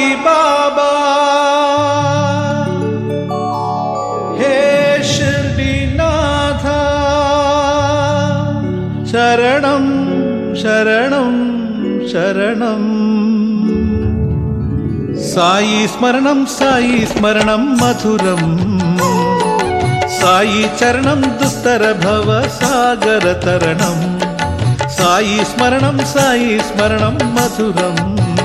బాబా హే షిర్డీనాథ శరణం శరణం శరణం సాయి స్మరణం మధురం సాయి చరణం దుస్తర భవ సాగర తరణం సాయి స్మరణం మధురం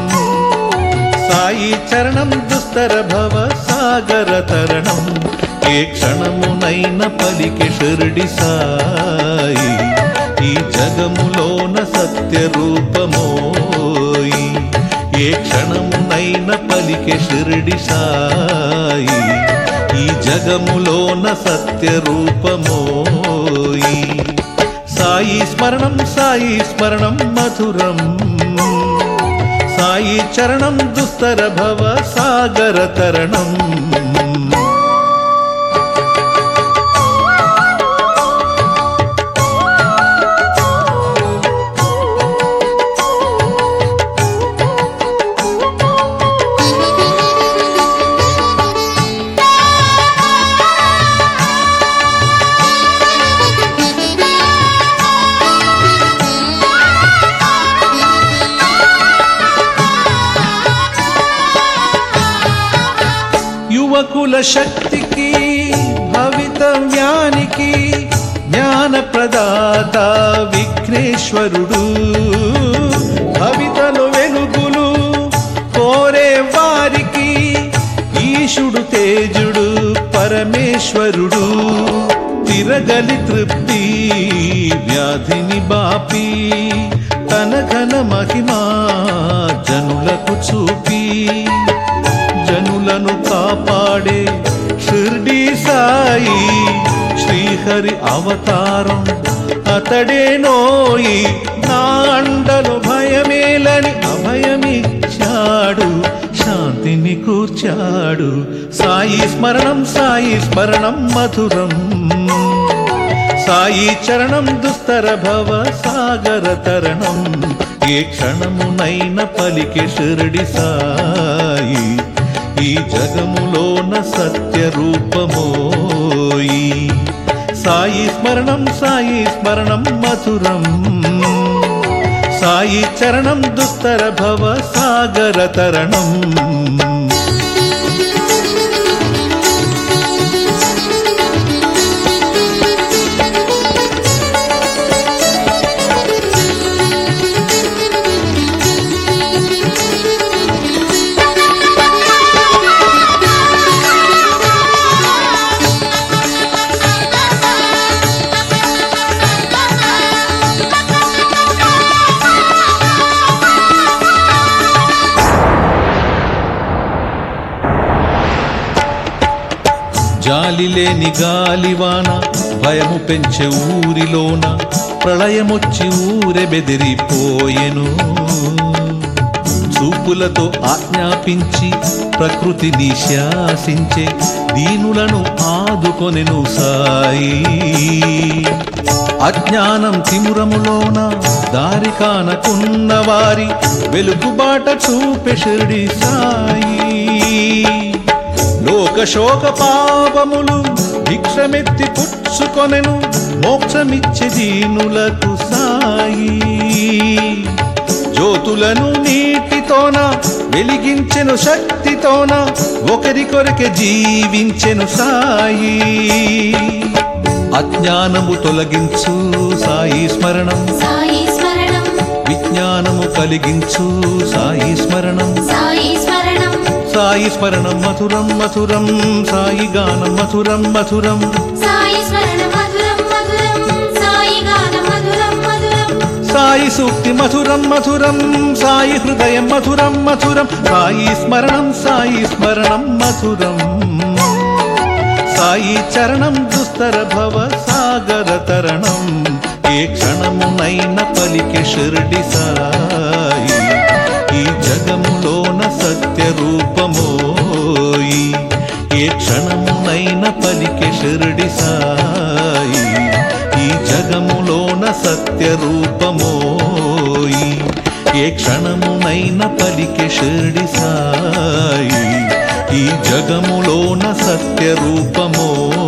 సాయి చరణం దుస్తర భవ సాగర తరణం ఏ క్షణమునైన పలికి షిర్డి సాయి ఈ జగములోన సత్య రూపమోయి ఏ క్షణమునైన పలికి షిర్డి సాయి ఈ జగములోన సత్య రూపమోయి సాయి స్మరణం మధురం సాయి చరణం దుస్తర భవ సాగర తరణం యువకుల శక్తికి భవితవ్యానికి జ్ఞాన ప్రదాత విఘ్నేశ్వరుడు భవితలు వెలుగులు కోరే వారికి ఈశుడు తేజుడు పరమేశ్వరుడు తిరగలి తృప్తి వ్యాధిని బాపి తన ఘన మహిమా జనులకు చూపి జనులను కాపాడే షిర్డీ సాయి శ్రీహరి అవతారం అతడే నోయి నా అండలు భయమేలని అభయమిచ్చాడు శాంతిని కూర్చాడు సాయి స్మరణం మధురం సాయి చరణం దుస్తర భవ సాగర తరణం ఏ క్షణమునైన పలికి షిర్డి సాయి ఈ జగములోన సత్య రూపమోయి సాయి స్మరణం మధురం సాయి చరణం దుస్తర భవ సాగర తరణం జాలిలేని గాలివాన భయము పెంచే ఊరిలోన ప్రళయమొచ్చి ఊరె బెదిరిపోయెను చూపులతో ఆజ్ఞాపించి ప్రకృతిని శాసించే దీనులను ఆదుకొనెను సాయి అజ్ఞానం తిమురములోన దారి కానకున్న వారి వెలుగుబాట చూపె షిర్డి సాయి లోక శోక పాపములు భిక్షమెత్తి పుచ్చుకొనెను మోక్షమిచ్చే దీనులకు సాయి జ్యోతులను నీటితోన వెలిగించెను శక్తితోన ఒకరికొరకే జీవించెను సాయి అజ్ఞానము తొలగించు సాయి స్మరణం విజ్ఞానము కలిగించు సాయి స్మరణం సాయి స్మరణం మధురం మధురం సాయి గానం మధురం మధురం సాయి సూక్తి మధురం మధురం సాయి హృదయం మధురం మధురం సాయి స్మరణం మధురం సాయి చరణం దుస్తర భవ సాగర తరణం ఏ క్షణమునైన పలికి షిర్డి సాయి ఈ జగములోన సత్య రూపమోయి ఏ క్షణమునైన పలికి షిర్డి సాయి ఈ జగములోన సత్య రూపమోయి ఏ క్షణమునైన పలికి షిర్డి సాయి సత్యరూపమో